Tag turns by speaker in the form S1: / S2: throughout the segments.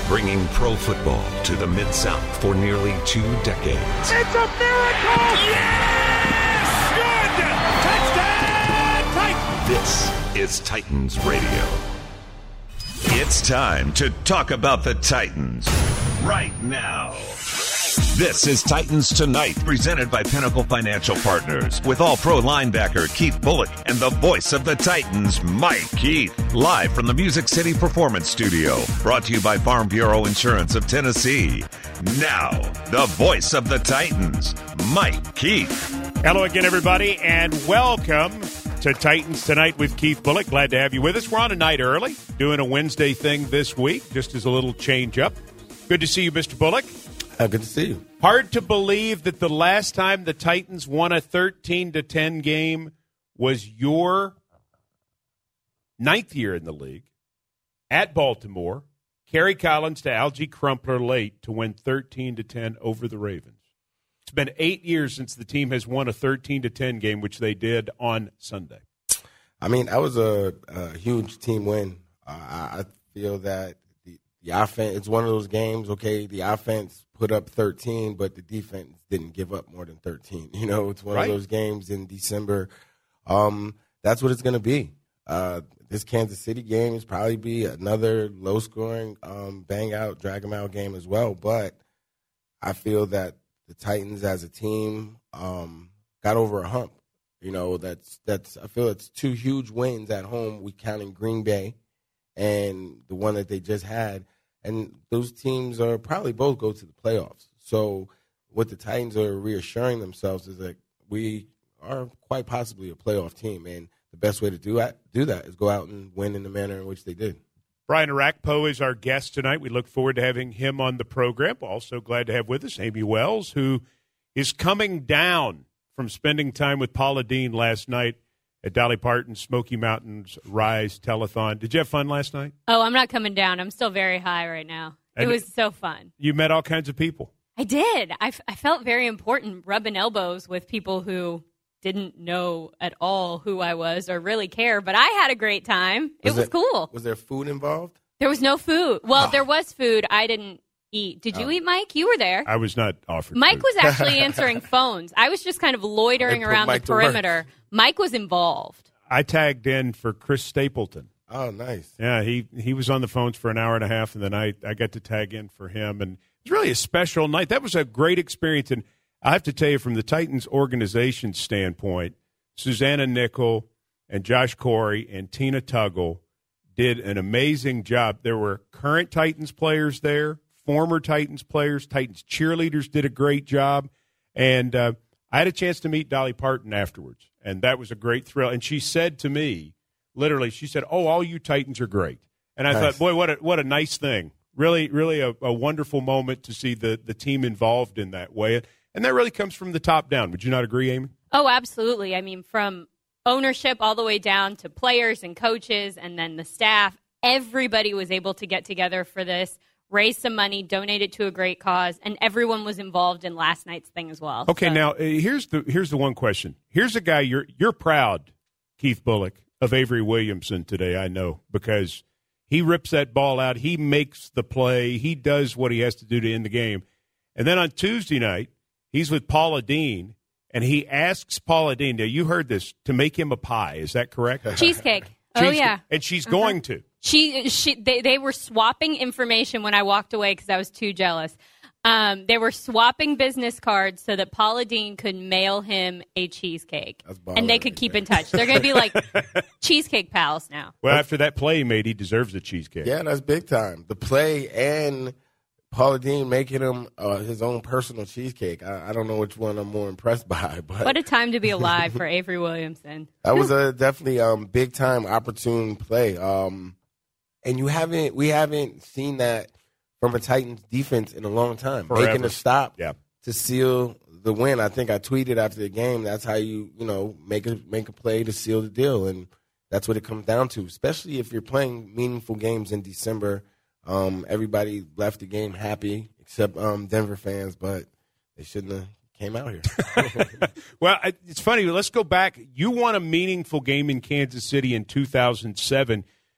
S1: bringing pro football to the Mid-South for nearly 2 decades.
S2: It's a miracle! Yes! Good! Touchdown! Titans!
S1: This is Titans Radio. It's time to talk about the Titans right now. This is Titans Tonight, presented by Pinnacle Financial Partners, with All-Pro linebacker Keith Bulluck and the voice of the Titans, Mike Keith, live from the Music City Performance Studio, brought to you by Farm Bureau Insurance of Tennessee. Now, the voice of the Titans, Mike Keith.
S3: Hello again, everybody, and welcome to Titans Tonight with Keith Bulluck. Glad to have you with us. We're on a night early, doing a Wednesday thing this week, just as a little change-up. Good to see you, Mr. Bulluck.
S4: Good to see you.
S3: Hard to believe that the last time the Titans won a 13-10 game was your 9th year in the league at Baltimore. Kerry Collins to Algie Crumpler late to win 13-10 over the Ravens. It's been 8 years since the team has won a 13-10 game, which they did on Sunday.
S4: I mean, that was a huge team win. I feel that the offense, it's one of those games, okay, the offense put up 13, but the defense didn't give up more than 13. You know, it's one of those games in December. That's what it's going to be. This Kansas City game is probably be another low-scoring, bang-out, drag-em-out game as well. But I feel that the Titans as a team got over a hump. You know, I feel it's 2 huge wins at home. We counting Green Bay and the one that they just had. And those teams are probably both go to the playoffs. So what the Titans are reassuring themselves is that we are quite possibly a playoff team. And the best way to do that is go out and win in the manner in which they did.
S3: Brian Arakpo is our guest tonight. We look forward to having him on the program. Also glad to have with us Amy Wells, who is coming down from spending time with Paula Deen last night at Dolly Parton's Smoky Mountains Rise Telethon. Did you have fun last night?
S5: Oh, I'm not coming down. I'm still very high right now. It was so fun.
S3: You met all kinds of people.
S5: I did. I felt very important rubbing elbows with people who didn't know at all who I was or really care, but I had a great time. It was cool.
S4: Was there food involved?
S5: There was no food. Well, there was food. I didn't eat. Did you eat, Mike? You were there.
S3: I was not offered
S5: Mike
S3: food.
S5: was actually answering phones. I was just kind of loitering around the perimeter. Mike was involved.
S3: I tagged in for Chris Stapleton.
S4: Oh, nice.
S3: Yeah, he was on the phones for an hour and a half, and then I got to tag in for him. And it was really a special night. That was a great experience. And I have to tell you, from the Titans organization standpoint, Susanna Nickel and Josh Corey and Tina Tuggle did an amazing job. There were current Titans players there, former Titans players, Titans cheerleaders did a great job. And I had a chance to meet Dolly Parton afterwards, and that was a great thrill. And she said to me, literally, she said, "Oh, all you Titans are great." And I thought, boy, what a nice thing. Really, really a wonderful moment to see the team involved in that way. And that really comes from the top down. Would you not agree, Amy?
S5: Oh, absolutely. I mean, from ownership all the way down to players and coaches and then the staff, everybody was able to get together for this, raise some money, donate it to a great cause, and everyone was involved in last night's thing as well.
S3: Okay, now here's the one question. Here's a guy you're proud, Keith Bulluck, of Avery Williamson today, I know, because he rips that ball out, he makes the play, he does what he has to do to end the game. And then on Tuesday night, he's with Paula Deen, and he asks Paula Deen, now you heard this, to make him a pie. Is that correct?
S5: Cheesecake. Oh, yeah.
S3: And she's going to.
S5: They were swapping information when I walked away because I was too jealous. They were swapping business cards so that Paula Deen could mail him a cheesecake. And they could keep in touch. They're going to be like cheesecake pals now.
S3: Well, after that play he made, he deserves a cheesecake.
S4: Yeah, that's big time. The play and Paula Deen making him his own personal cheesecake. I don't know which one I'm more impressed by. But
S5: what a time to be alive for Avery Williamson.
S4: That was a definitely big time, opportune play. And we haven't seen that from a Titans defense in a long time.
S3: Forever.
S4: Making a stop to seal the win. I think I tweeted after the game, that's how you make a play to seal the deal. And that's what it comes down to, especially if you're playing meaningful games in December. Everybody left the game happy except Denver fans, but they shouldn't have came out here.
S3: Well, it's funny. Let's go back. You won a meaningful game in Kansas City in 2007.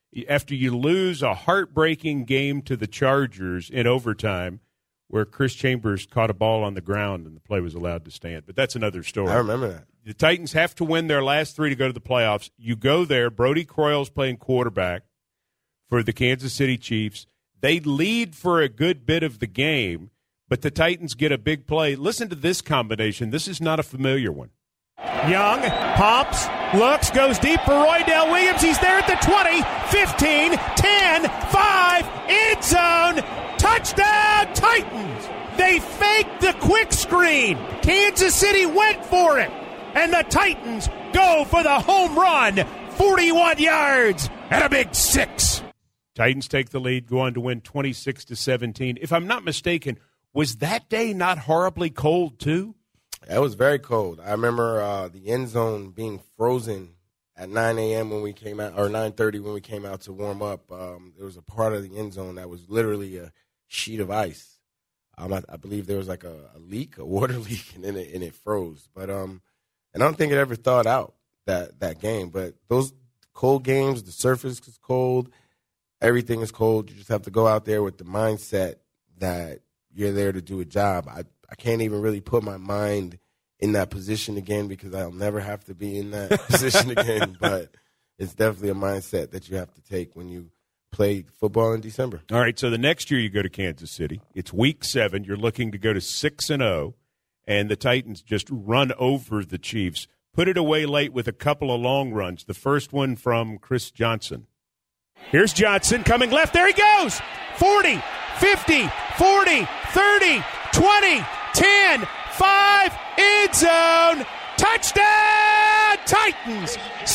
S3: after you lose a heartbreaking game to the Chargers in overtime where Chris Chambers caught a ball on the ground and the play was allowed to stand. But that's another story.
S4: I remember that.
S3: The Titans have to win their last 3 to go to the playoffs. You go there. Brody Croyle's playing quarterback for the Kansas City Chiefs. They lead for a good bit of the game, but the Titans get a big play. Listen to this combination. This is not a familiar one.
S2: Young pumps, looks, goes deep for Roydell Williams. He's there at the 20, 15, 10, 5, end zone. Touchdown, Titans. They faked the quick screen. Kansas City went for it. And the Titans go for the home run. 41 yards and a big 6.
S3: Titans take the lead, go on to win 26-17. If I'm not mistaken, was that day not horribly cold too?
S4: It was very cold. I remember the end zone being frozen at 9 a.m. when we came out, or 9:30 when we came out to warm up. There was a part of the end zone that was literally a sheet of ice. I believe there was like a leak, a water leak, and it froze. But and I don't think it ever thawed out that game. But those cold games, the surface is cold, everything is cold. You just have to go out there with the mindset that you're there to do a job. I can't even really put my mind in that position again because I'll never have to be in that position again. But it's definitely a mindset that you have to take when you play football in December.
S3: All right, so the next year you go to Kansas City. It's week 7. You're looking to go to 6-0, and the Titans just run over the Chiefs. Put it away late with a couple of long runs. The first one from Chris Johnson.
S2: Here's Johnson coming left. There he goes. 40, 50, 40, 30, 20, 10, 5, end zone. Touchdown, Titans.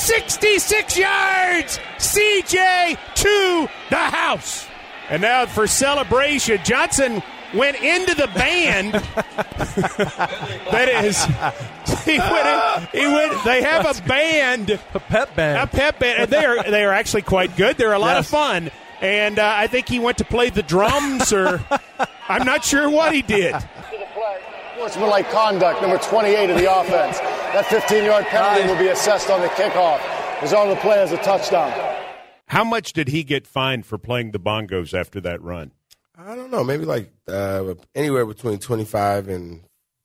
S2: 66 yards. CJ to the house. And now for celebration, Johnson went into the band. That is, he went. They have a band,
S6: a pep band,
S2: and they are actually quite good. They're a lot of fun, and I think he went to play the drums, or I'm not sure what he did.
S7: Sportsmanlike conduct, number 28 of the offense. That 15-yard penalty will be assessed on the kickoff. Result of the play as a touchdown.
S3: How much did he get fined for playing the bongos after that run?
S4: I don't know. Maybe like anywhere between $2,500 and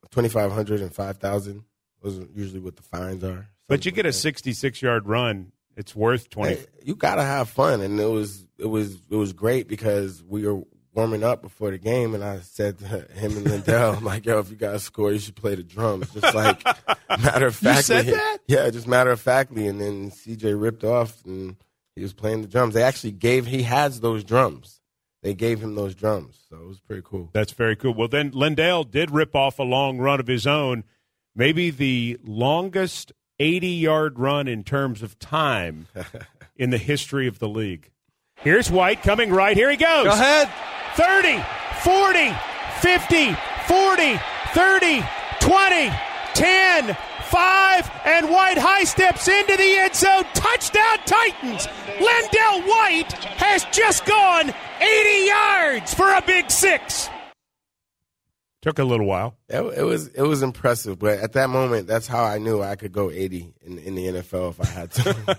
S4: $5,000. Those are usually what the fines are.
S3: But you get a 66-yard run, it's worth $20.
S4: Hey, you gotta have fun, and it was great because we were warming up before the game, and I said to him and Lindell, I'm like, yo, if you guys score, you should play the drums. Just like matter of factly.
S3: You said that?
S4: Yeah, just matter of factly. And then CJ ripped off, and he was playing the drums. They actually he has those drums. They gave him those drums, so it was pretty cool.
S3: That's very cool. Well, then Lindell did rip off a long run of his own, maybe the longest 80-yard run in terms of time in the history of the league.
S2: Here's White coming right. Here he goes.
S6: Go ahead.
S2: 30, 40, 50, 40, 30, 20, 10, 5, and White high steps into the end zone. Touchdown, Titans. Lindell White has just gone 80 yards for a big 6.
S3: Took a little while.
S4: It was impressive, but at that moment, that's how I knew I could go 80 in the NFL if I had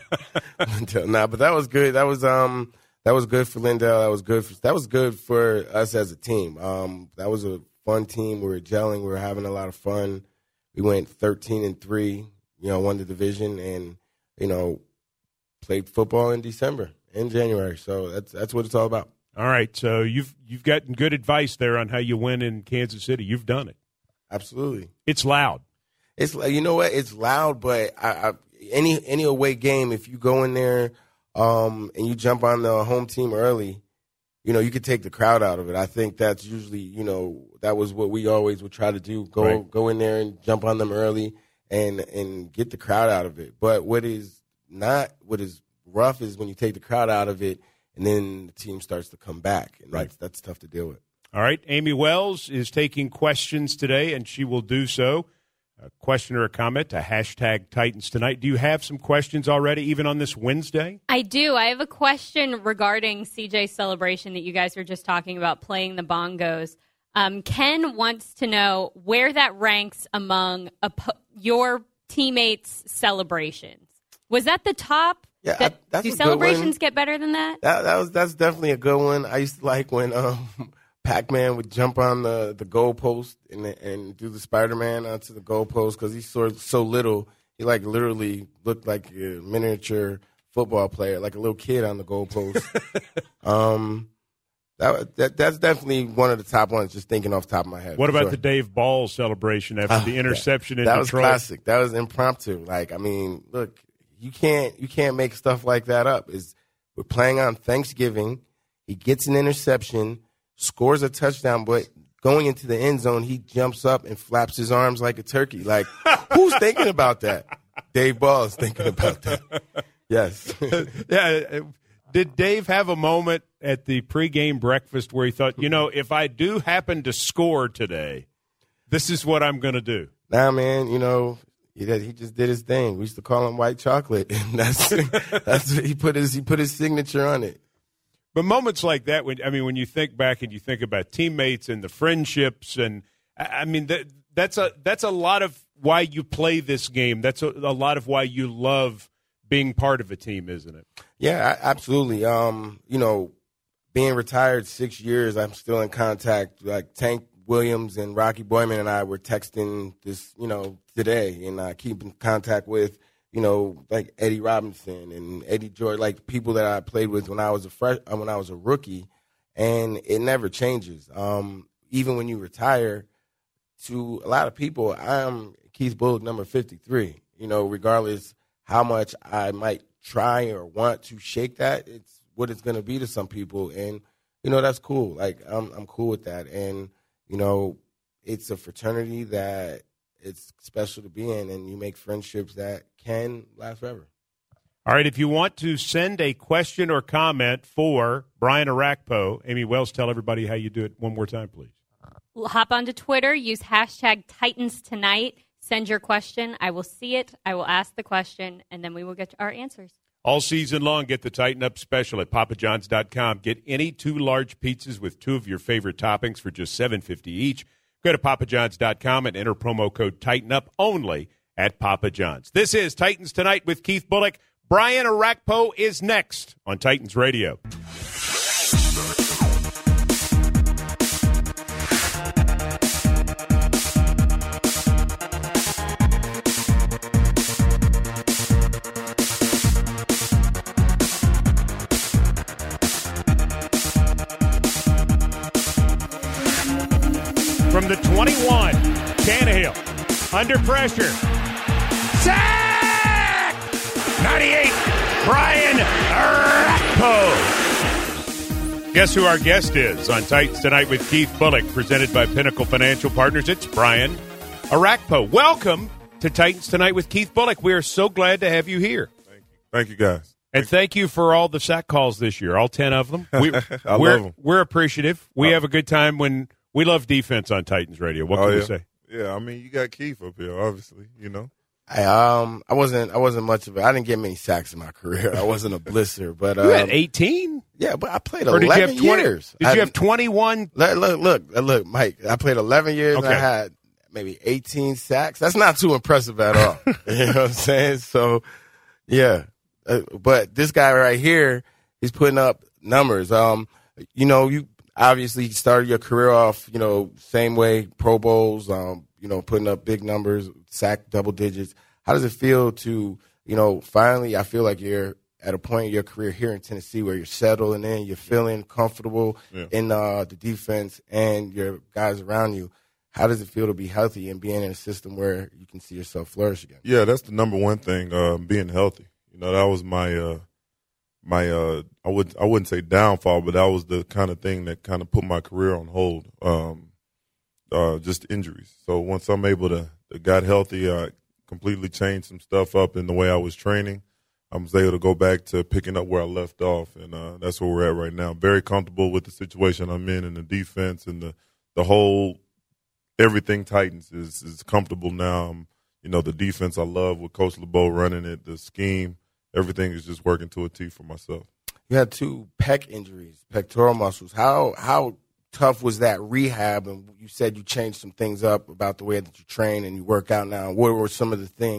S4: to. But that was good. That was good for Lindell. That was good for us as a team. That was a fun team. We were gelling. We were having a lot of fun. We went 13-3. Won the division, and played football in December and January. So that's what it's all about.
S3: All right. So you've gotten good advice there on how you win in Kansas City. You've done it.
S4: Absolutely.
S3: It's loud.
S4: It's what? It's loud, but any away game, if you go in there. And you jump on the home team early, you could take the crowd out of it. I think that's usually, that was what we always would try to do. Go in there and jump on them early and get the crowd out of it. But what is rough is when you take the crowd out of it and then the team starts to come back. And that's tough to deal with.
S3: All right. Amy Wells is taking questions today, and she will do so. A question or a comment to hashtag Titans Tonight. Do you have some questions already, even on this Wednesday?
S5: I do. I have a question regarding CJ's celebration that you guys were just talking about, playing the bongos. Ken wants to know where that ranks among your teammates' celebrations. Was that the top
S4: Yeah, that's
S5: do
S4: a
S5: celebrations get better than that?
S4: That's definitely a good one. I used to like when Pac-Man would jump on the goalpost and do the Spider-Man onto the goalpost because he's so little. He like literally looked like a miniature football player, like a little kid on the goalpost. That's definitely one of the top ones. Just thinking off the top of my head.
S3: What about the Dave Ball celebration after the interception in Detroit?
S4: That was classic. That was impromptu. Like, I mean, look. You can't make stuff like that up. We're playing on Thanksgiving. He gets an interception, scores a touchdown, but going into the end zone, he jumps up and flaps his arms like a turkey. Like, who's thinking about that? Dave Ball is thinking about that. Yes.
S3: Yeah. Did Dave have a moment at the pregame breakfast where he thought, if I do happen to score today, this is what I'm going to do?
S4: Nah, man, he just did his thing. We used to call him White Chocolate, and that's he put his signature on it.
S3: But moments like that, when you think back and you think about teammates and the friendships, and I mean that's a lot of why you play this game. That's a lot of why you love being part of a team, isn't it?
S4: Yeah, absolutely. Being retired 6 years, I'm still in contact. Like Tank Williams and Rocky Boyman and I were texting this, today, and I keep in contact with, like Eddie Robinson and Eddie George, like people that I played with when I was a rookie, and it never changes. Even when you retire, to a lot of people, I'm Keith Bulluck, number 53. Regardless how much I might try or want to shake that, it's what it's going to be to some people, and that's cool. Like I'm cool with that, and it's a fraternity that it's special to be in, and you make friendships that can last forever.
S3: All right, if you want to send a question or comment for Brian Orakpo, Amy Wells, tell everybody how you do it one more time, please.
S5: Hop onto Twitter, use hashtag Titans Tonight, send your question. I will see it, I will ask the question, and then we will get our answers.
S3: All season long, get the Tighten Up special at papajohns.com. Get any 2 large pizzas with 2 of your favorite toppings for just $7.50 each. Go to papajohns.com and enter promo code Tighten Up only at Papa John's. This is Titans Tonight with Keith Bulluck. Brian Orakpo is next on Titans Radio. From the 21, Tannehill, under pressure. Sack! 98, Brian Orakpo. Guess who our guest is on Titans Tonight with Keith Bulluck, presented by Pinnacle Financial Partners. It's Brian Orakpo. Welcome to Titans Tonight with Keith Bulluck. We are so glad to have you here.
S6: Thank you, guys.
S3: And thank you for all the sack calls this year, all 10 of them.
S6: I love them.
S3: We're appreciative. We have a good time when we love defense on Titans Radio. What can we say?
S6: Yeah, I mean, you got Keith up here, obviously,
S4: I wasn't much of it. I didn't get many sacks in my career. I wasn't a blitzer, but
S3: you had 18.
S4: Yeah, but I played 11 years.
S3: Did you have 21?
S4: Look, Mike. I played 11 years.
S3: Okay.
S4: And I had maybe 18 sacks. That's not too impressive at all. You know what I'm saying? So, yeah. But this guy right here, he's putting up numbers. You obviously started your career off, same way, Pro Bowls, putting up big numbers, sack double digits. How does it feel to, finally, I feel like you're at a point in your career here in Tennessee where you're settling in, you're feeling comfortable in the defense and your guys around you. How does it feel to be healthy and being in a system where you can see yourself flourish again?
S6: Yeah, that's the number one thing, being healthy. That was my I wouldn't say downfall, but that was the kind of thing that kind of put my career on hold. Just injuries. So once I'm able to got healthy, I completely changed some stuff up in the way I was training. I was able to go back to picking up where I left off, and that's where we're at right now. Very comfortable with the situation I'm in and the defense and the whole everything Titans is comfortable now. The defense I love with Coach LeBeau running it, the scheme, everything is just working to a T for myself.
S4: You had 2 pec injuries, pectoral muscles. How tough was that rehab? And you said you changed some things up about the way that you train and you work out now. What were some of the things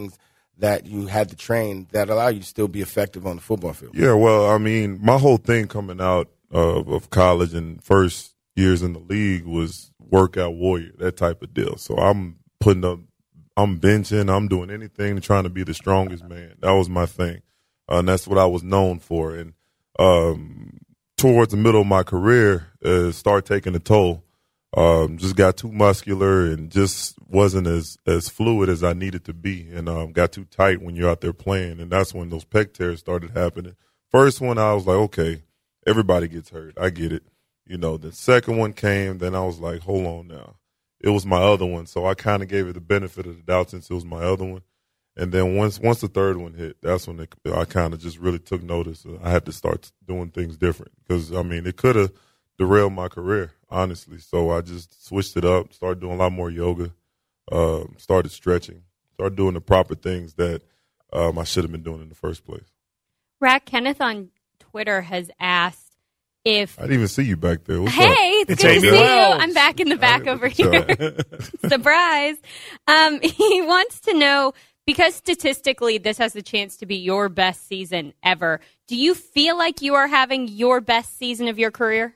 S4: that you had to train that allow you to still be effective on the football field?
S6: Yeah, well, I mean, my whole thing coming out of college and first years in the league was workout warrior, that type of deal. So I'm benching, I'm doing anything to trying to be the strongest man. That was my thing. And that's what I was known for. And towards the middle of my career, started taking a toll. Just got too muscular and just wasn't as fluid as I needed to be, and got too tight when you're out there playing. And that's when those pec tears started happening. First one, I was like, okay, everybody gets hurt. I get it. The second one came, then I was like, hold on now. It was my other one, so I kind of gave it the benefit of the doubt since it was my other one. And then once the third one hit, that's when I kind of just really took notice. I had to start doing things different because, I mean, it could have derailed my career, honestly. So I just switched it up, started doing a lot more yoga, started stretching, started doing the proper things that I should have been doing in the first place.
S5: Rack, Kenneth on Twitter has asked if
S6: I didn't even see you back there. What's
S5: hey,
S6: up?
S5: it's good to see you. I'm back in the back over here. Surprise. He wants to know, because statistically this has the chance to be your best season ever, do you feel like you are having your best season of your career?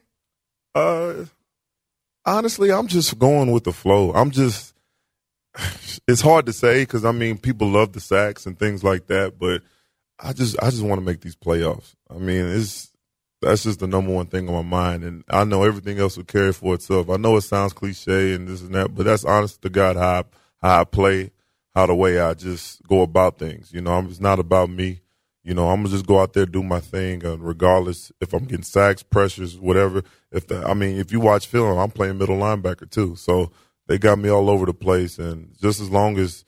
S6: Honestly, I'm just going with the flow. It's hard to say because, I mean, people love the sacks and things like that, but I just want to make these playoffs. I mean, that's just the number one thing on my mind, and I know everything else will carry for itself. I know it sounds cliche and this and that, but that's honest to God how I play, how the way I just go about things. It's not about me. I'm going to just go out there, do my thing, regardless if I'm getting sacks, pressures, whatever. If you watch film, I'm playing middle linebacker too. So they got me all over the place. And just as long as,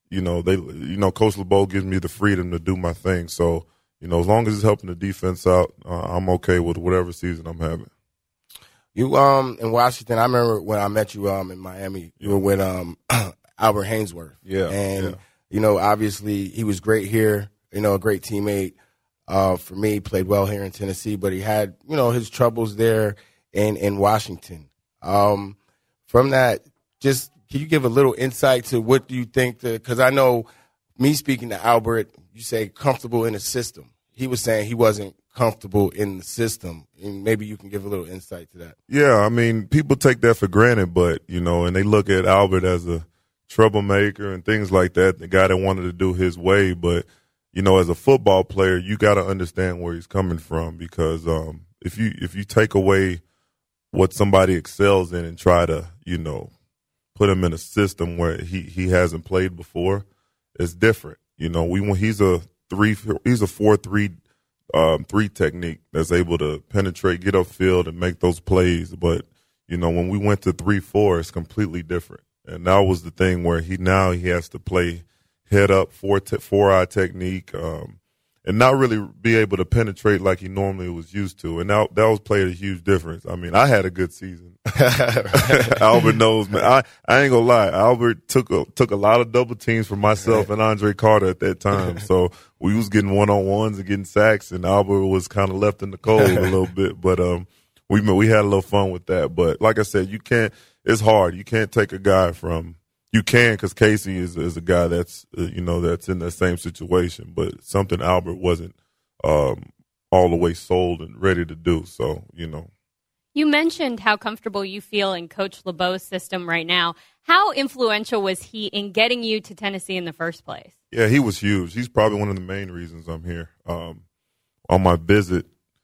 S6: Coach LeBeau gives me the freedom to do my thing. So, as long as it's helping the defense out, I'm okay with whatever season I'm having.
S4: You, in Washington, I remember when I met you, in Miami, you were with, Albert Hainsworth.
S6: Yeah.
S4: And, obviously he was great here. A great teammate for me, played well here in Tennessee, but he had, his troubles there in Washington. From that, just can you give a little insight to what do you think, because I know me speaking to Albert, you say comfortable in the system. He was saying he wasn't comfortable in the system, and maybe you can give a little insight to that.
S6: Yeah, I mean, people take that for granted, but, and they look at Albert as a troublemaker and things like that, the guy that wanted to do his way, but as a football player, you got to understand where he's coming from because if you take away what somebody excels in and try to, put him in a system where he hasn't played before, it's different. He's a 4-3 3 technique that's able to penetrate, get upfield, and make those plays. But when we went to 3-4, it's completely different. And that was the thing where he has to play head up, four-eye technique, and not really be able to penetrate like he normally was used to. And that was played a huge difference. I mean, I had a good season. Albert knows, man. I ain't gonna lie. Albert took a lot of double teams for myself and Andre Carter at that time. So we was getting one-on-ones and getting sacks, and Albert was kind of left in the cold a little bit. But we had a little fun with that. But like I said, it's hard. You can't take a guy from. You can, because Casey is a guy that's that's in that same situation, but something Albert wasn't all the way sold and ready to do. So
S5: You mentioned how comfortable you feel in Coach LeBeau's system right now. How influential was he in getting you to Tennessee in the first place?
S6: Yeah, he was huge. He's probably one of the main reasons I'm here. On my visit,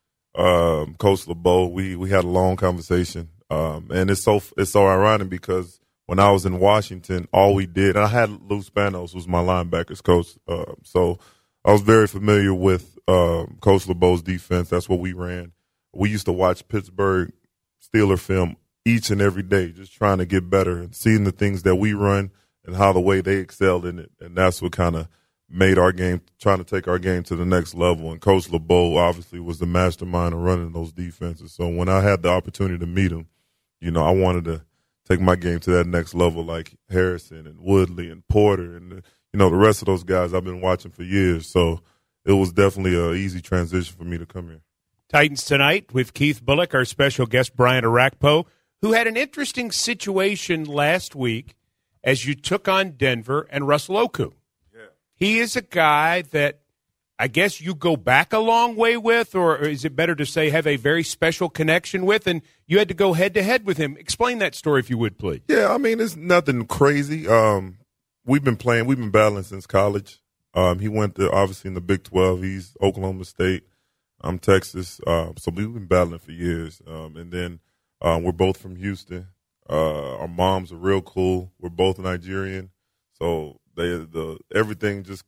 S6: Coach LeBeau, we had a long conversation, and it's so ironic because when I was in Washington, all we did, and I had Lou Spanos, was my linebackers coach. So I was very familiar with Coach LeBeau's defense. That's what we ran. We used to watch Pittsburgh Steeler film each and every day, just trying to get better and seeing the things that we run and how the way they excelled in it. And that's what kind of made our game, trying to take our game to the next level. And Coach LeBeau obviously was the mastermind of running those defenses. So when I had the opportunity to meet him, I wanted to take my game to that next level, like Harrison and Woodley and Porter and the rest of those guys I've been watching for years. So it was definitely an easy transition for me to come here.
S3: Titans Tonight with Keith Bullock, our special guest Brian Arakpo, who had an interesting situation last week as you took on Denver and Russell Okung.
S6: Yeah.
S3: he is a guy that I guess you go back a long way with, or is it better to say have a very special connection with, and you had to go head-to-head with him. Explain that story, if you would, please.
S6: Yeah, I mean, it's nothing crazy. We've been battling since college. He went to, obviously, in the Big 12. He's Oklahoma State. I'm Texas. So we've been battling for years. And then we're both from Houston. Our moms are real cool. We're both Nigerian. So everything just,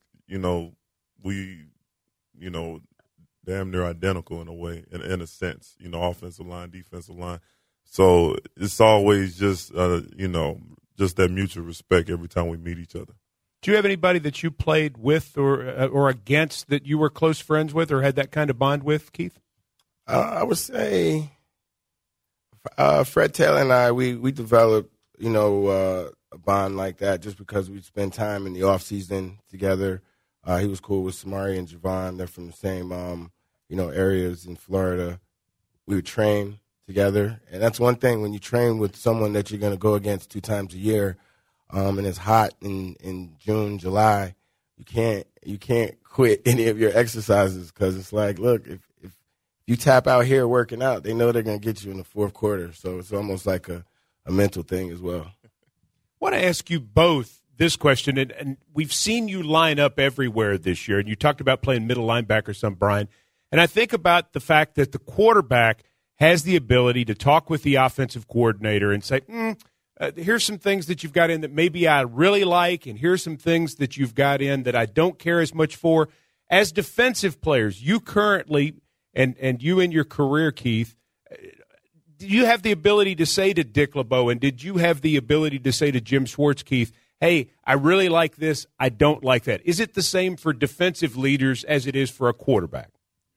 S6: damn near identical in a way, in a sense, offensive line, defensive line. So it's always just, just that mutual respect every time we meet each other.
S3: Do you have anybody that you played with or against that you were close friends with or had that kind of bond with, Keith?
S4: I would say Fred Taylor and I, we developed, a bond like that just because we spend time in the off season together. He was cool with Samari and Javon. They're from the same, areas in Florida. We would train together, and that's one thing when you train with someone that you're going to go against 2 times a year, and it's hot in June, July. You can't quit any of your exercises because it's like, look, if you tap out here working out, they know they're going to get you in the fourth quarter. So it's almost like a mental thing as well.
S3: I want to ask you both this question, and we've seen you line up everywhere this year, and you talked about playing middle linebacker some, Brian. And I think about the fact that the quarterback has the ability to talk with the offensive coordinator and say, here's some things that you've got in that maybe I really like, and here's some things that you've got in that I don't care as much for. As defensive players, you currently, and you in your career, Keith, do you have the ability to say to Dick LeBeau, and did you have the ability to say to Jim Schwartz, Keith, hey, I really like this, I don't like that? Is it the same for defensive leaders as it is for a quarterback?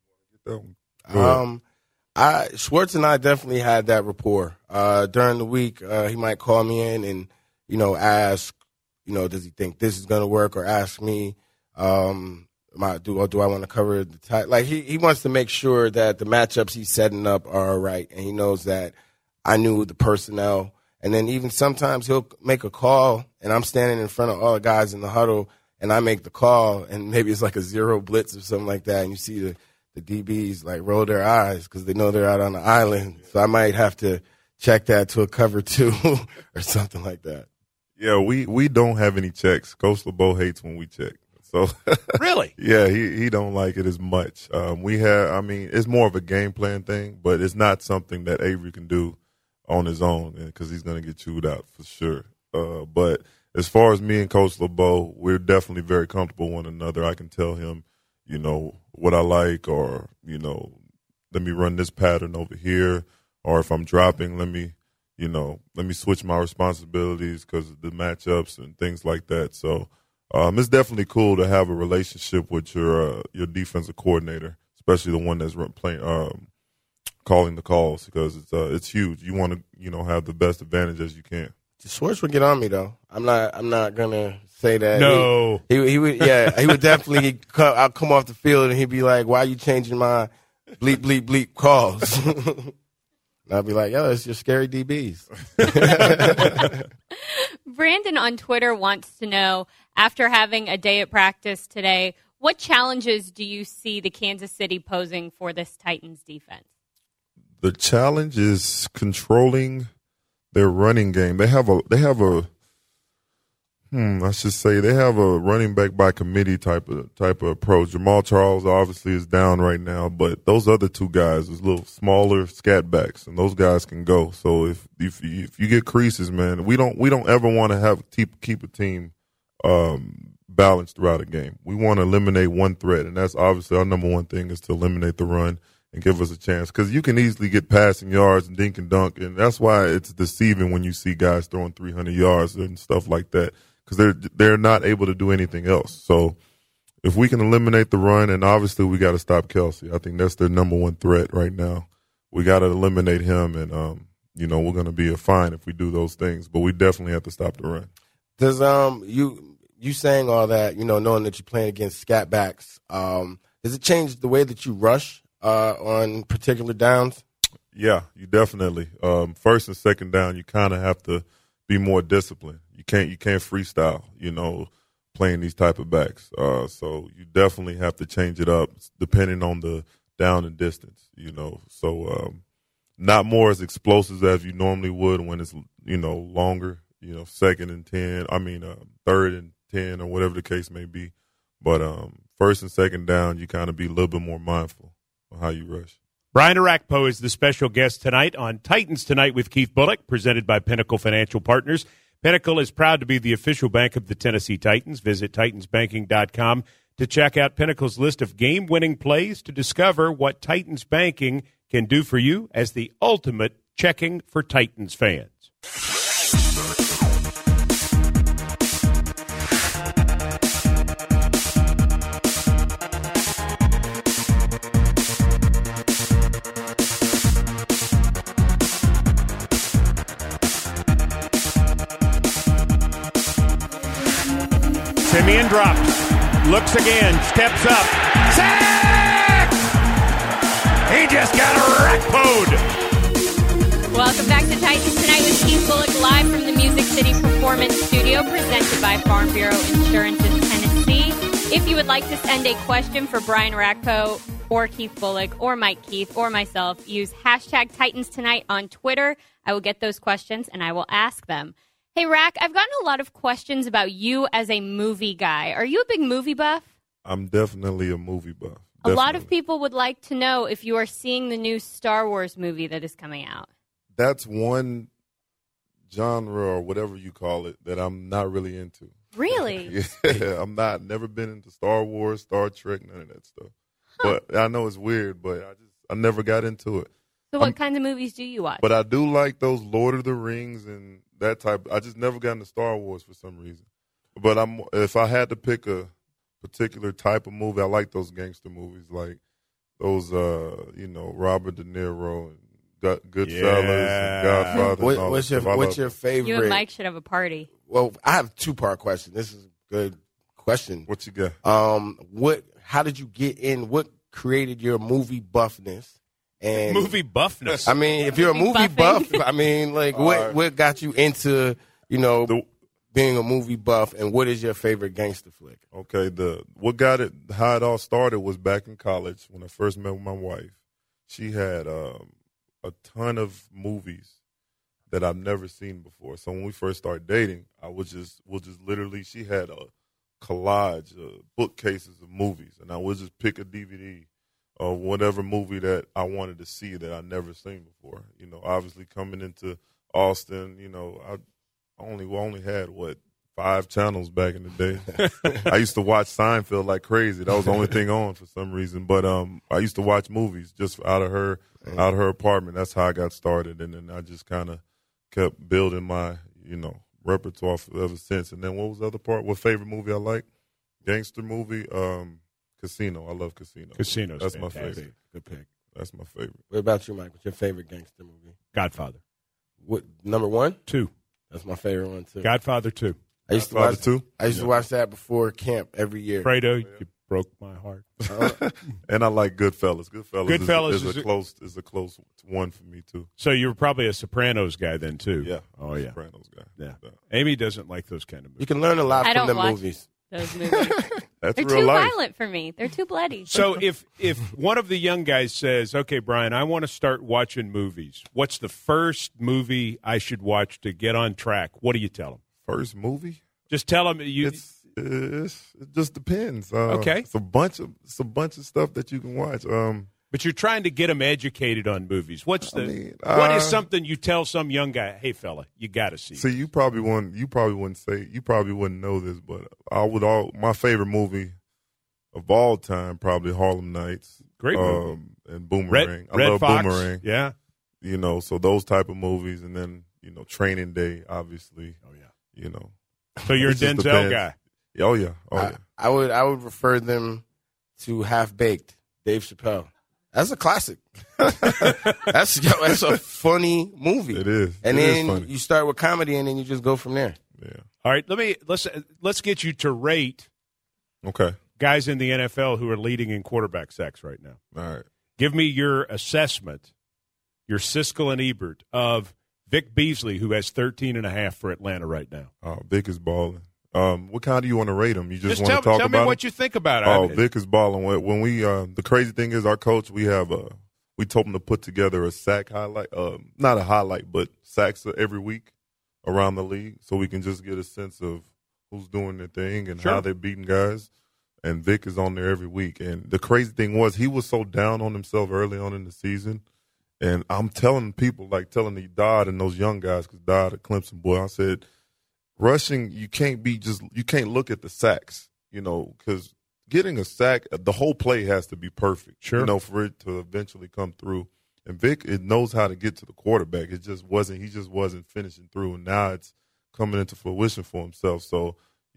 S4: Schwartz and I definitely had that rapport. During the week, he might call me in and, ask, does he think this is going to work, or ask me, do I want to cover the tight? Like he wants to make sure that the matchups he's setting up are all right, and he knows that I knew the personnel. And then even sometimes he'll make a call, and I'm standing in front of all the guys in the huddle, and I make the call, and maybe it's like a zero blitz or something like that, and you see the DBs like roll their eyes because they know they're out on the island. So I might have to check that to a cover 2 or something like that.
S6: Yeah, we don't have any checks. Coach LeBeau hates when we check. So
S3: really?
S6: Yeah, he don't like it as much. It's more of a game plan thing, but it's not something that Avery can do on his own because he's going to get chewed out for sure. But as far as me and Coach LeBeau, we're definitely very comfortable with one another. I can tell him, what I like, or, let me run this pattern over here, or if I'm dropping, let me switch my responsibilities because of the matchups and things like that. So it's definitely cool to have a relationship with your defensive coordinator, especially the one that's calling the calls, because it's huge. You want to have the best advantage as you can.
S4: Schwartz would get on me though. I'm not gonna say that.
S3: No,
S4: he would. Yeah, he would definitely. I'll come off the field and he'd be like, "Why are you changing my bleep bleep bleep calls?" And I'll be like, "Yo, it's your scary DBs."
S5: Brandon on Twitter wants to know, after having a day at practice today, what challenges do you see the Kansas City posing for this Titans defense?
S6: The challenge is controlling their running game. They have a running back by committee type of approach. Jamal Charles obviously is down right now, but those other 2 guys is little smaller scat backs, and those guys can go. So if you get creases, man, we don't ever want to keep a team balanced throughout a game. We want to eliminate one threat, and that's obviously our number one thing is to eliminate the run and give us a chance, because you can easily get passing yards and dink and dunk, and that's why it's deceiving when you see guys throwing 300 yards and stuff like that, because they're not able to do anything else. So if we can eliminate the run, and obviously we got to stop Kelsey. I think that's their number one threat right now. We got to eliminate him, and we're going to be fine if we do those things, but we definitely have to stop the run.
S4: Does you saying all that, knowing that you're playing against scat backs, does it change the way that you rush on particular downs?
S6: Yeah, you definitely. First and second down, you kind of have to be more disciplined. You can't freestyle. playing these type of backs. So you definitely have to change it up depending on the down and distance, So not more as explosive as you normally would when it's, longer, second and 10. Third and 10 or whatever the case may be. But first and second down, you kind of be a little bit more mindful of how you rush.
S3: Brian Orakpo is the special guest tonight on Titans Tonight with Keith Bulluck, presented by Pinnacle Financial Partners. Pinnacle is proud to be the official bank of the Tennessee Titans. Visit TitansBanking.com to check out Pinnacle's list of game-winning plays to discover what Titans Banking can do for you as the ultimate checking for Titans fans. Simeon drops, looks again, steps up. Sack! He just got Orakpo'd.
S5: Welcome back to Titans Tonight with Keith Bulluck, live from the Music City Performance Studio, presented by Farm Bureau Insurance in Tennessee. If you would like to send a question for Brian Orakpo or Keith Bulluck or Mike Keith or myself, use hashtag Titans Tonight on Twitter. I will get those questions and I will ask them. Hey, Rack, I've gotten a lot of questions about you as a movie guy. Are you a big movie buff?
S6: I'm definitely a movie buff.
S5: A lot of people would like to know if you are seeing the new Star Wars movie that is coming out.
S6: That's one genre or whatever you call it that I'm not really into.
S5: Really?
S6: Yeah, I'm not. Never been into Star Wars, Star Trek, none of that stuff. Huh. But I know it's weird, but I never got into it.
S5: So what kinds of movies do you watch?
S6: But I do like those Lord of the Rings and that type. I just never got into Star Wars for some reason. But if I had to pick a particular type of movie, I like those gangster movies, like those, Robert De Niro and Goodfellas and Godfather.
S4: What's your favorite?
S5: You and Mike should have a party.
S4: Well, I have a two-part question. This is a good question.
S6: What you got?
S4: How did you get in? What created your movie buffness? And
S3: movie buffness.
S4: I mean, if you're a movie buff, I mean, what got you into, being a movie buff, and what is your favorite gangster flick?
S6: Okay, how it all started was back in college when I first met my wife. She had a ton of movies that I've never seen before. So when we first started dating, she had a collage, bookcases of movies, and I would just pick a DVD of whatever movie that I wanted to see that I'd never seen before. Obviously coming into Austin, I only had 5 channels back in the day. I used to watch Seinfeld like crazy. That was the only thing on for some reason. But I used to watch movies just out of her apartment. That's how I got started, and then I just kind of kept building my repertoire ever since. And then what was the other part? What favorite movie I like? Gangster movie. Casino. I love Casino.
S3: Casino's
S6: That's
S3: fantastic.
S6: My favorite.
S4: Good pick.
S6: That's my favorite.
S4: What about you, Mike? What's your favorite gangster movie?
S3: Godfather.
S4: What, number 1?
S3: 2.
S4: That's my favorite one, too.
S3: Godfather 2.
S4: I used to watch that before camp every year.
S3: Fredo, you broke my heart.
S6: And I like Goodfellas.
S3: Goodfellas
S6: is a close one for me, too.
S3: So you were probably a Sopranos guy then, too.
S6: Yeah.
S3: Oh, yeah.
S6: Sopranos guy.
S3: Yeah. Amy doesn't like those kind of movies.
S4: You can learn a lot from them movies.
S5: Those movies.
S6: That's
S5: They're
S6: real
S5: too
S6: life.
S5: violent for me. They're too bloody.
S3: So if one of the young guys says, okay, Brian, I want to start watching movies, what's the first movie I should watch to get on track? What do you tell them?
S6: First movie?
S3: Just tell them.
S6: It just depends.
S3: Okay.
S6: It's a bunch of stuff that you can watch.
S3: But you're trying to get them educated on movies. What is something you tell some young guy? Hey, fella, you got to see.
S6: See, you probably wouldn't know this, but my favorite movie of all time probably Harlem Nights.
S3: Great movie.
S6: And Boomerang.
S3: Red
S6: I love
S3: Fox.
S6: Boomerang.
S3: Yeah.
S6: So those type of movies, and then Training Day, obviously.
S3: Oh yeah.
S6: So
S3: you're a Denzel guy.
S6: Oh yeah.
S4: I would refer them to Half Baked, Dave Chappelle. That's a classic. That's a funny movie.
S6: It is.
S4: And then you start with comedy, and then you just go from there.
S6: Yeah.
S3: All right. Let's get you to rate.
S6: Okay.
S3: Guys in the NFL who are leading in quarterback sacks right now.
S6: All right.
S3: Give me your assessment, your Siskel and Ebert of Vic Beasley, who has 13.5 for Atlanta right now.
S6: Vic is balling. What kind do you want to rate him? You just want to talk about him?
S3: Tell me what you think about it.
S6: Oh, Vic is balling. When we the crazy thing is, our coach, we told him to put together a sack highlight, not a highlight, but sacks every week around the league, so we can just get a sense of who's doing their thing and how they're beating guys. And Vic is on there every week. And the crazy thing was, he was so down on himself early on in the season. And I'm telling people, like telling the Dodd and those young guys, because Dodd, a Clemson boy, I said, rushing, you can't look at the sacks, because getting a sack, the whole play has to be perfect, for it to eventually come through. And Vic, it knows how to get to the quarterback. He just wasn't finishing through. And now it's coming into fruition for himself. So,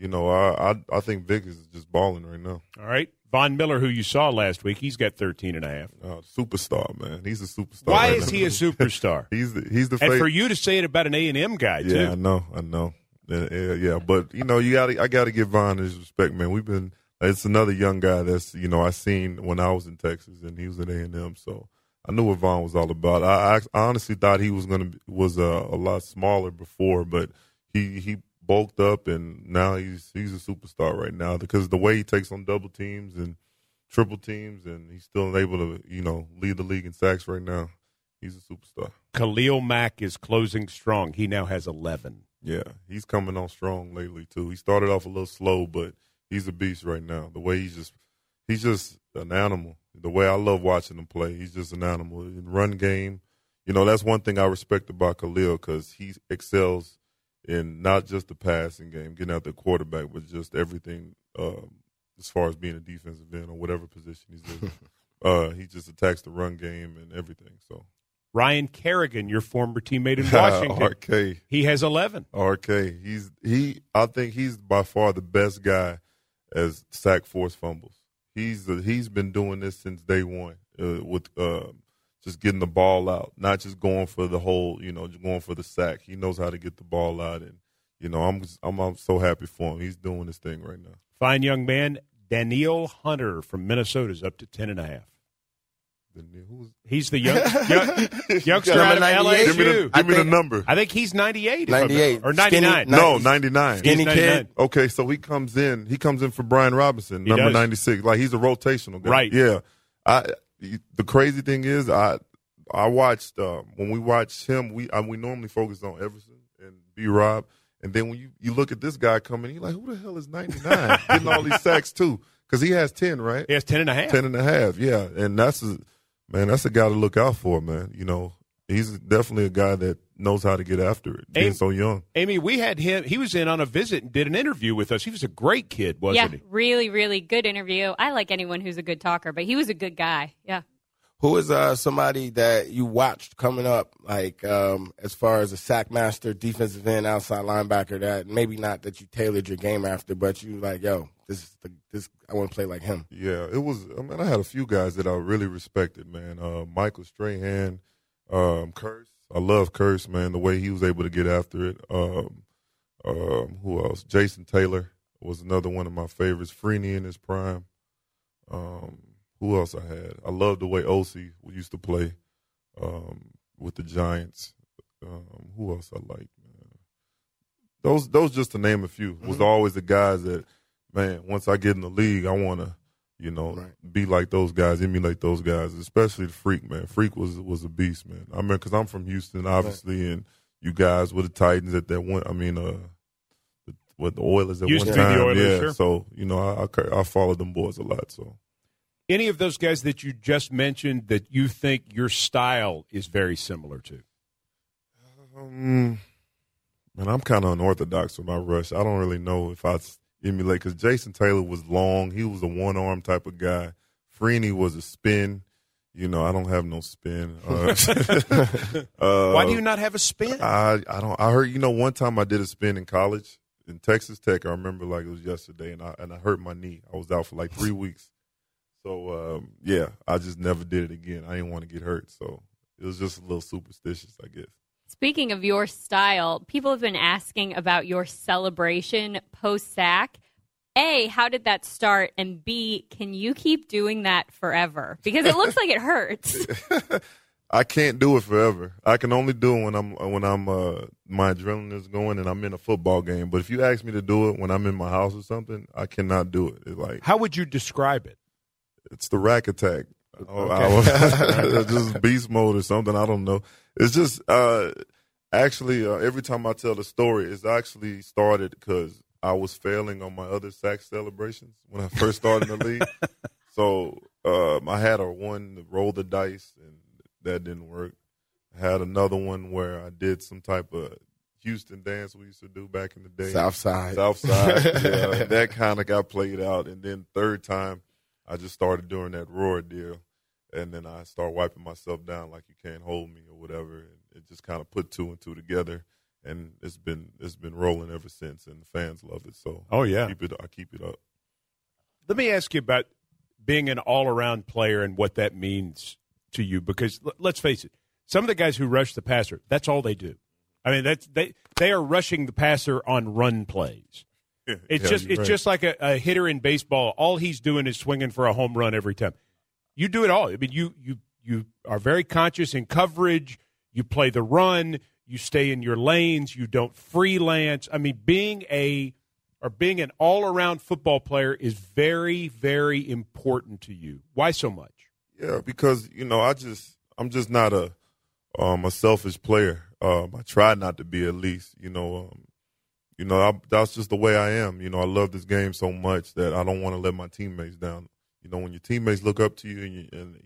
S6: I think Vic is just balling right now.
S3: All right. Von Miller, who you saw last week, he's got 13.5.
S6: Superstar, man. He's a superstar.
S3: Why is he a superstar?
S6: he's the
S3: and for you to say it about an A&M guy, too.
S6: Yeah, I know. Yeah, but, I got to give Von his respect, man. It's another young guy that's, I seen when I was in Texas, and he was at A&M, so I knew what Von was all about. I honestly thought he was a lot smaller before, but he bulked up, and now he's a superstar right now because the way he takes on double teams and triple teams, and he's still able to, lead the league in sacks right now. He's a superstar.
S3: Khalil Mack is closing strong. He now has 11.
S6: Yeah, he's coming on strong lately too. He started off a little slow, but he's a beast right now. The way he's just an animal. The way I love watching him play, he's just an animal. In run game, that's one thing I respect about Khalil, because he excels in not just the passing game, getting out the quarterback, but just everything as far as being a defensive end or whatever position he's in. He just attacks the run game and everything. So
S3: Ryan Kerrigan, your former teammate in Washington,
S6: RK,
S3: he has 11.
S6: RK, I think he's by far the best guy as sack force fumbles. He's been doing this since day one with just getting the ball out, not just going for the whole, just going for the sack. He knows how to get the ball out, and I'm so happy for him. He's doing this thing right now.
S3: Fine young man. Danielle Hunter from Minnesota is up to 10.5. He's the youngster out of LSU.
S6: Give me the number.
S3: I think he's 98.
S4: 98.
S3: Or 99.
S6: No, 99.
S4: Skinny kid.
S6: Okay, so he comes in for Brian Robinson, number 96. Like, he's a rotational guy.
S3: Right.
S6: Yeah. The crazy thing is, I watched when we watched him. We normally focus on Everson and B-Rob, and then when you look at this guy coming, you're like, who the hell is 99 getting all these sacks too? Because he has 10, right?
S3: He has 10.5.
S6: 10.5, yeah, and that's a guy to look out for, man. He's definitely a guy that knows how to get after it, being so young.
S3: Amy, we had him. He was in on a visit and did an interview with us. He was a great kid, wasn't he?
S5: Yeah, really, really good interview. I like anyone who's a good talker, but he was a good guy. Yeah.
S4: Who is somebody that you watched coming up, like as far as a sack master, defensive end, outside linebacker, that maybe not that you tailored your game after, but you like, yo, this I want to play like him.
S6: Yeah, it was. I had a few guys that I really respected, man. Michael Strahan, Curse. I love Curse, man. The way he was able to get after it. Who else? Jason Taylor was another one of my favorites. Freeney in his prime. Who else I had? I loved the way Osi used to play with the Giants. Who else I liked, man? Those just to name a few. Was always the guys that, man, once I get in the league, I want to, be like those guys, emulate those guys, especially the Freak, man. Freak was a beast, man. I mean, because I'm from Houston, obviously, and you guys were the Titans at that one. I mean, the Oilers at
S3: used
S6: one
S3: to
S6: time.
S3: Be the Oilers,
S6: yeah,
S3: sure.
S6: So, I followed them boys a lot, so.
S3: Any of those guys that you just mentioned that you think your style is very similar to?
S6: Man, I'm kind of unorthodox with my rush. I don't really know if I emulate, because Jason Taylor was long. He was a one-arm type of guy. Freeney was a spin. I don't have no spin.
S3: Why do you not have a spin?
S6: I don't. I heard, one time I did a spin in college in Texas Tech. I remember like it was yesterday, and I hurt my knee. I was out for like 3 weeks. So, I just never did it again. I didn't want to get hurt. So it was just a little superstitious, I guess.
S5: Speaking of your style, people have been asking about your celebration post-sack. A, how did that start? And B, can you keep doing that forever? Because it looks like it hurts.
S6: I can't do it forever. I can only do it when I'm my adrenaline is going and I'm in a football game. But if you ask me to do it when I'm in my house or something, I cannot do it. It's like,
S3: how would you describe it?
S6: It's the rack attack.
S3: Okay.
S6: Just beast mode or something. I don't know. It's just actually every time I tell the story, it's actually started because I was failing on my other sack celebrations when I first started in the league. So I had one to roll the dice, and that didn't work. I had another one where I did some type of Houston dance we used to do back in the day.
S4: Southside.
S6: Yeah, that kind of got played out. And then third time, I just started doing that roar deal. And then I started wiping myself down like you can't hold me or whatever. And it just kind of put two and two together. And it's been rolling ever since, and the fans love it. So I keep it up.
S3: Let me ask you about being an all-around player and what that means to you, because let's face it, some of the guys who rush the passer, that's all they do. I mean, they are rushing the passer on run plays. It's just like a hitter in baseball. All he's doing is swinging for a home run every time. You do it all. I mean, you are very conscious in coverage. You play the run. You stay in your lanes. You don't freelance. I mean, being an all-around football player is very, very important to you. Why so much?
S6: Yeah, because I'm just not a selfish player. I try not to be, at least. That's just the way I am. I love this game so much that I don't want to let my teammates down. When your teammates look up to you,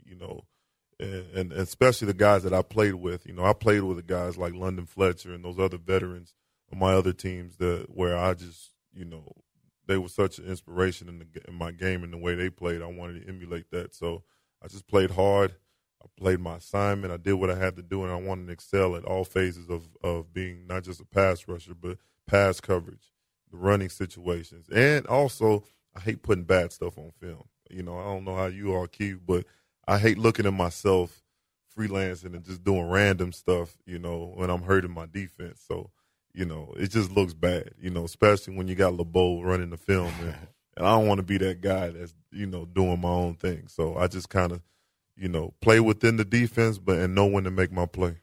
S6: and especially the guys that I played with. I played with the guys like London Fletcher and those other veterans on my other teams where I just, they were such an inspiration in my game and the way they played. I wanted to emulate that. So I just played hard. I played my assignment. I did what I had to do, and I wanted to excel at all phases of being not just a pass rusher, but pass coverage, the running situations. And also, I hate putting bad stuff on film. I don't know how you are, Keith, but I hate looking at myself freelancing and just doing random stuff, when I'm hurting my defense. So, it just looks bad, especially when you got LeBeau running the film. And I don't want to be that guy that's, doing my own thing. So I just kind of, play within the defense, and know when to make my play.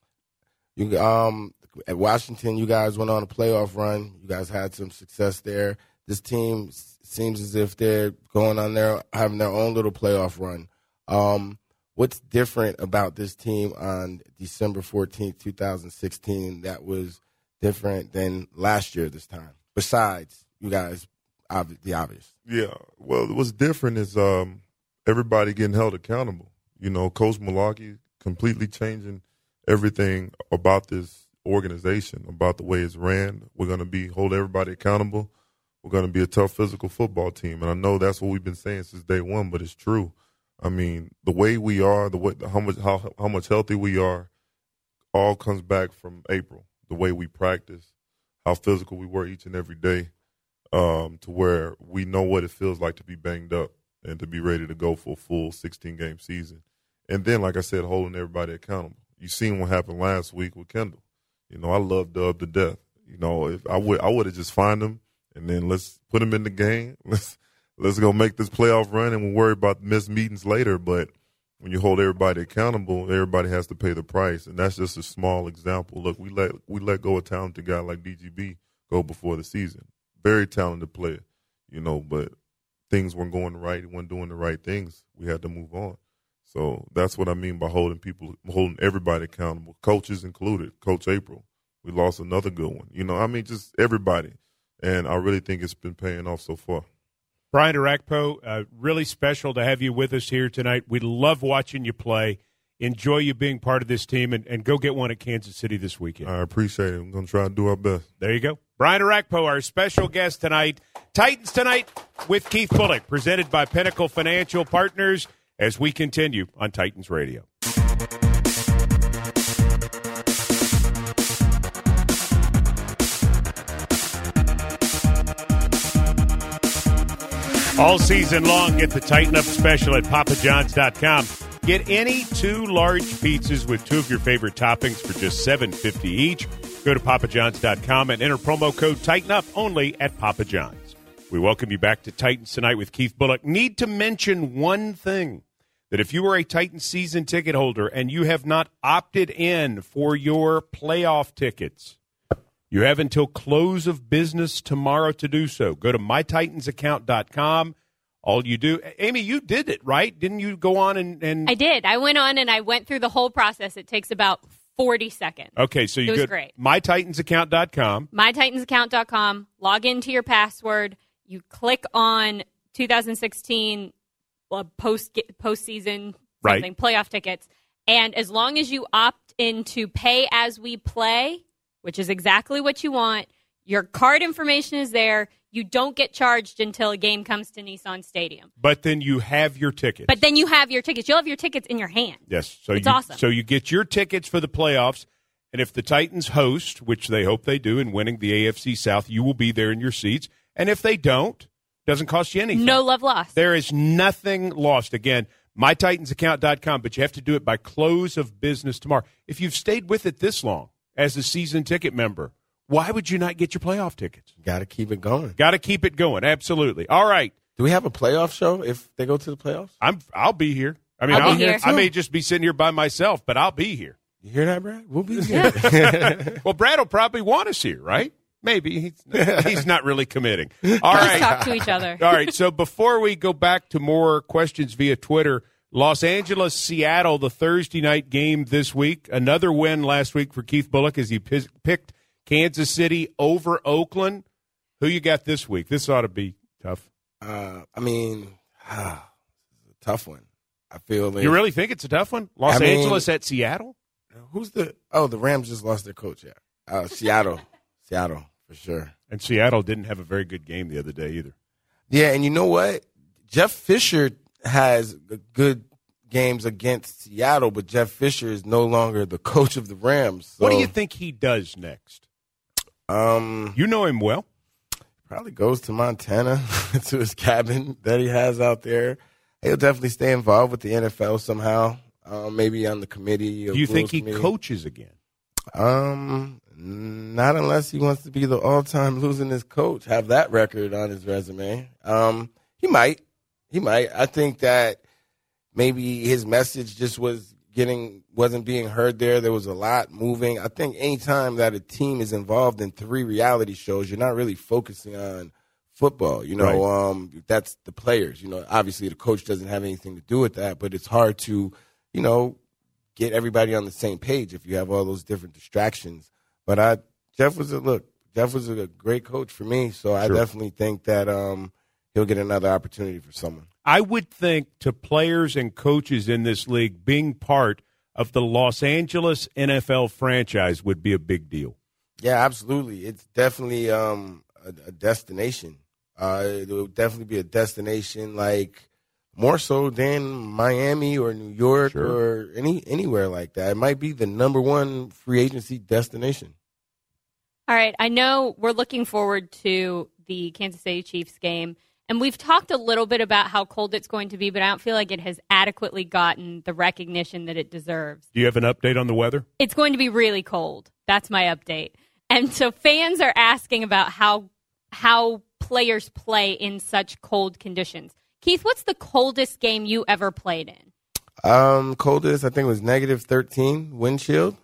S4: At Washington, you guys went on a playoff run. You guys had some success there. This team seems as if they're going on having their own little playoff run. What's different about this team on December 14th, 2016 that was different than last year this time, besides you guys, the obvious?
S6: Yeah, well, what's different is everybody getting held accountable. Coach Mullarkey completely changing everything about this organization, about the way it's ran. We're going to hold everybody accountable. We're going to be a tough physical football team. And I know that's what we've been saying since day one, but it's true. I mean, the way we are, how much healthy we are, all comes back from April. The way we practice, how physical we were each and every day, to where we know what it feels like to be banged up and to be ready to go for a full 16-game season. And then, like I said, holding everybody accountable. You seen what happened last week with Kendall. I love Dub to death. If I would have just fined him and then let's put him in the game. Let's go make this playoff run, and we'll worry about missed meetings later. But when you hold everybody accountable, everybody has to pay the price, and that's just a small example. Look, we let go of a talented guy like DGB go before the season. Very talented player, but things weren't going right. He wasn't doing the right things. We had to move on. So that's what I mean by holding everybody accountable, coaches included. Coach April, we lost another good one. Just everybody. And I really think it's been paying off so far.
S3: Brian Orakpo, really special to have you with us here tonight. We love watching you play. Enjoy you being part of this team, and go get one at Kansas City this weekend.
S6: I appreciate it. I'm going to try to do our best.
S3: There you go. Brian Orakpo, our special guest tonight. Titans Tonight with Keith Bulluck, presented by Pinnacle Financial Partners, as we continue on Titans Radio. All season long, get the Tighten Up special at papajohns.com. Get any 2 large pizzas with 2 of your favorite toppings for just $7.50 each. Go to papajohns.com and enter promo code Tighten Up only at Papa John's. We welcome you back to Titans Tonight with Keith Bulluck. Need to mention one thing. that if you are a Titans season ticket holder and you have not opted in for your playoff tickets, you have until close of business tomorrow to do so. Go to mytitansaccount.com. All you do, Amy, you did it, right? Didn't you go on and
S5: I did. I went on and I went through the whole process. It takes about 40 seconds.
S3: Okay, so you go to mytitansaccount.com.
S5: Mytitansaccount.com. Log into your password. You click on 2016 postseason something, playoff tickets. And as long as you opt into pay as we play, which is exactly what you want, your card information is there. You don't get charged until a game comes to Nissan Stadium.
S3: But then you have your tickets.
S5: You'll have your tickets in your hand.
S3: Yes. So
S5: it's awesome.
S3: So you get your tickets for the playoffs, and if the Titans host, which they hope they do in winning the AFC South, you will be there in your seats. And if they don't, it doesn't cost you anything.
S5: No love lost.
S3: There is nothing lost. Again, mytitansaccount.com, but you have to do it by close of business tomorrow. If you've stayed with it this long as a season ticket member, why would you not get your playoff tickets?
S4: Got to keep it going.
S3: Got to keep it going. Absolutely. All right.
S4: Do we have a playoff show if they go to the playoffs?
S3: I'll be here. I mean,
S5: I'll be here.
S3: I may just be sitting here by myself, but I'll be here.
S4: You hear that, Brad? We'll be here.
S3: Well, Brad will probably want us here, right? Maybe. He's not really committing. All right.
S5: Let's talk to each other.
S3: All right. So before we go back to more questions via Twitter, Los Angeles, Seattle, the Thursday night game this week. Another win last week for Keith Bullock as he picked Kansas City over Oakland. Who you got this week? This ought to be tough.
S4: Tough one. I feel like.
S3: You really think it's a tough one? Los Angeles at Seattle?
S4: The Rams just lost their coach, yeah. Seattle, for sure.
S3: And Seattle didn't have a very good game the other day either.
S4: Yeah, and you know what? Jeff Fisher has good games against Seattle, but Jeff Fisher is no longer the coach of the Rams. So.
S3: What do you think he does next? You know him well.
S4: Probably goes to Montana, to his cabin that he has out there. He'll definitely stay involved with the NFL somehow, maybe on the committee.
S3: Do you think he coaches again?
S4: Not unless he wants to be the all-time losingest coach, have that record on his resume. He might. I think that maybe his message just wasn't being heard there. There was a lot moving. I think anytime that a team is involved in 3 reality shows, you're not really focusing on football. You know, right. That's the players. You know, obviously the coach doesn't have anything to do with that, but it's hard to, get everybody on the same page if you have all those different distractions. But Jeff was a great coach for me, so I definitely think that he'll get another opportunity for someone.
S3: I would think to players and coaches in this league, being part of the Los Angeles NFL franchise would be a big deal.
S4: Yeah, absolutely. It's definitely a destination. It would definitely be a destination, like more so than Miami or New York or anywhere like that. It might be the number one free agency destination.
S5: All right. I know we're looking forward to the Kansas City Chiefs game. And we've talked a little bit about how cold it's going to be, but I don't feel like it has adequately gotten the recognition that it deserves.
S3: Do you have an update on the weather?
S5: It's going to be really cold. That's my update. And so fans are asking about how players play in such cold conditions. Keith, what's the coldest game you ever played in?
S4: Coldest, I think it was -13 wind chill.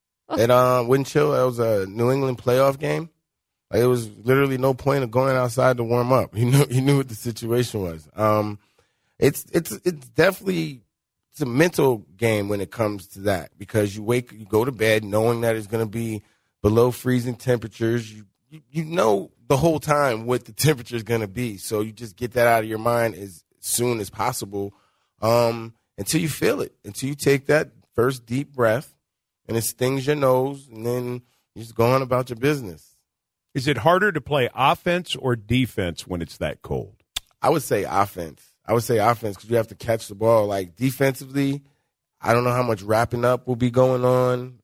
S4: And wind chill, that was a New England playoff game. Like, it was literally no point of going outside to warm up. You knew what the situation was. It's definitely a mental game when it comes to that, because you go to bed knowing that it's going to be below freezing temperatures. You know the whole time what the temperature is going to be, so you just get that out of your mind as soon as possible until you feel it, until you take that first deep breath and it stings your nose, and then you just go on about your business.
S3: Is it harder to play offense or defense when it's that cold?
S4: I would say offense. Because you have to catch the ball. Like, defensively, I don't know how much wrapping up will be going on.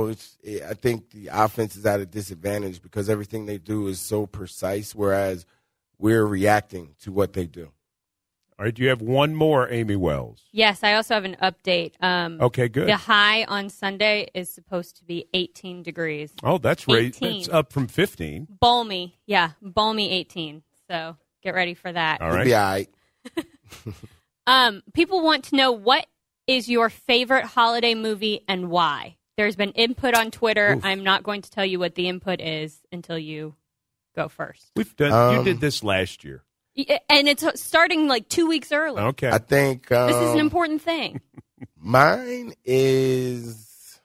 S4: I think the offense is at a disadvantage because everything they do is so precise, whereas we're reacting to what they do.
S3: All right, do you have one more, Amy Wells?
S5: Yes, I also have an update.
S3: Okay, good.
S5: The high on Sunday is supposed to be 18 degrees.
S3: Oh, that's right. That's up from 15.
S5: Balmy. Yeah, balmy 18. So get ready for that.
S3: All right.
S4: It'll be all right.
S5: People want to know, what is your favorite holiday movie and why? There's been input on Twitter. Oof. I'm not going to tell you what the input is until you go first.
S3: We've done. You did this last year.
S5: And it's starting like 2 weeks early.
S3: Okay.
S4: I think
S5: this is an important thing.
S4: Mine is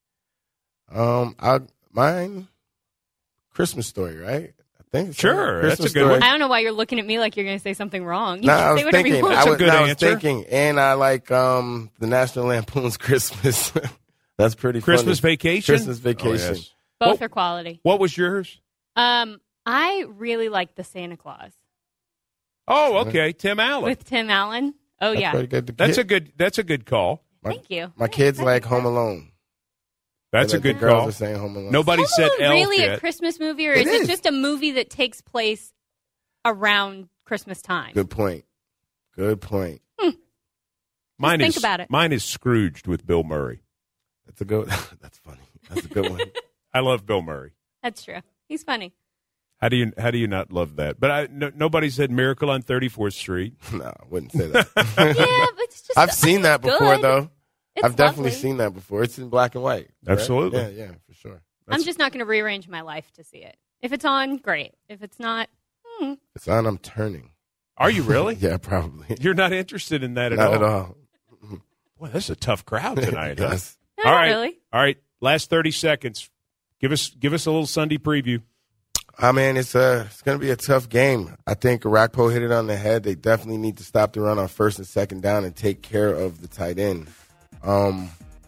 S4: Christmas Story, right? I think
S3: sure. That's a good one.
S5: I don't know why you're looking at me like you're going to say something wrong. You
S4: can
S5: say whatever you want.
S3: That's a good answer.
S4: I was thinking, and I like the National Lampoon's Christmas. That's pretty funny.
S3: Christmas Vacation?
S4: Christmas Vacation.
S3: Oh, yes.
S5: Both are quality.
S3: What was yours?
S5: I really like The Santa Claus.
S3: Oh, okay. Tim Allen.
S5: With Tim Allen. Oh, yeah.
S3: That's a good call.
S5: Thank you.
S4: My kids like Home Alone.
S3: That's a good call.
S4: Girls are saying Home Alone.
S3: Nobody said Elf
S5: really
S3: yet.
S5: A Christmas movie, or is it just a movie that takes place around Christmas time?
S4: Good point.
S5: Think about it.
S3: Mine is Scrooged with Bill Murray.
S4: That's a good. That's funny. That's a good one.
S3: I love Bill Murray.
S5: That's true. He's funny.
S3: How do you not love that? But nobody said Miracle on 34th Street.
S4: No, I wouldn't say that.
S5: Yeah, but it's just.
S4: I've seen that before, though.
S5: It's
S4: definitely seen that before. It's in black and white. Right?
S3: Absolutely.
S4: Yeah, for sure.
S5: I'm just not going to rearrange my life to see it. If it's on, great. If it's not,
S4: If it's on, I'm turning.
S3: Are you really?
S4: Yeah, probably.
S3: You're not interested in that at
S4: all?
S3: Not
S4: at all.
S3: Boy, this is a tough crowd tonight.
S4: Yes.
S5: No,
S3: all right.
S5: Really.
S3: All right. Last 30 seconds. Give us a little Sunday preview.
S4: Man, it's going to be a tough game. I think Arakpo hit it on the head. They definitely need to stop the run on first and second down and take care of the tight end. I'm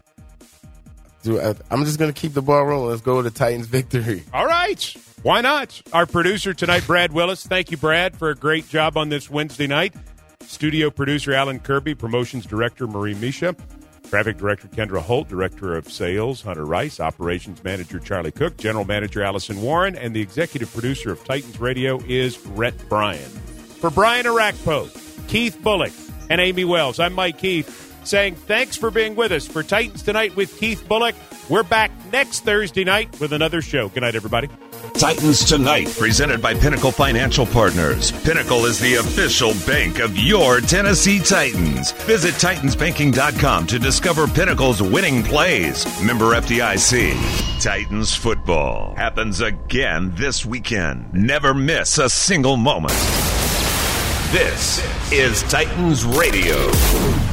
S4: just going to keep the ball rolling. Let's go with the Titans' victory.
S3: All right. Why not? Our producer tonight, Brad Willis. Thank you, Brad, for a great job on this Wednesday night. Studio producer Alan Kirby, promotions director Marie Misha, traffic director Kendra Holt, director of sales Hunter Rice, operations manager Charlie Cook, general manager Allison Warren, and the executive producer of Titans Radio is Rhett Bryan. For Brian Arakpo, Keith Bullock, and Amy Wells, I'm Mike Keith, saying thanks for being with us for Titans Tonight with Keith Bullock. We're back next Thursday night with another show. Good night, everybody.
S1: Titans Tonight, presented by Pinnacle Financial Partners. Pinnacle is the official bank of your Tennessee Titans. Visit TitansBanking.com to discover Pinnacle's winning plays. Member FDIC. Titans football happens again this weekend. Never miss a single moment. This is Titans Radio.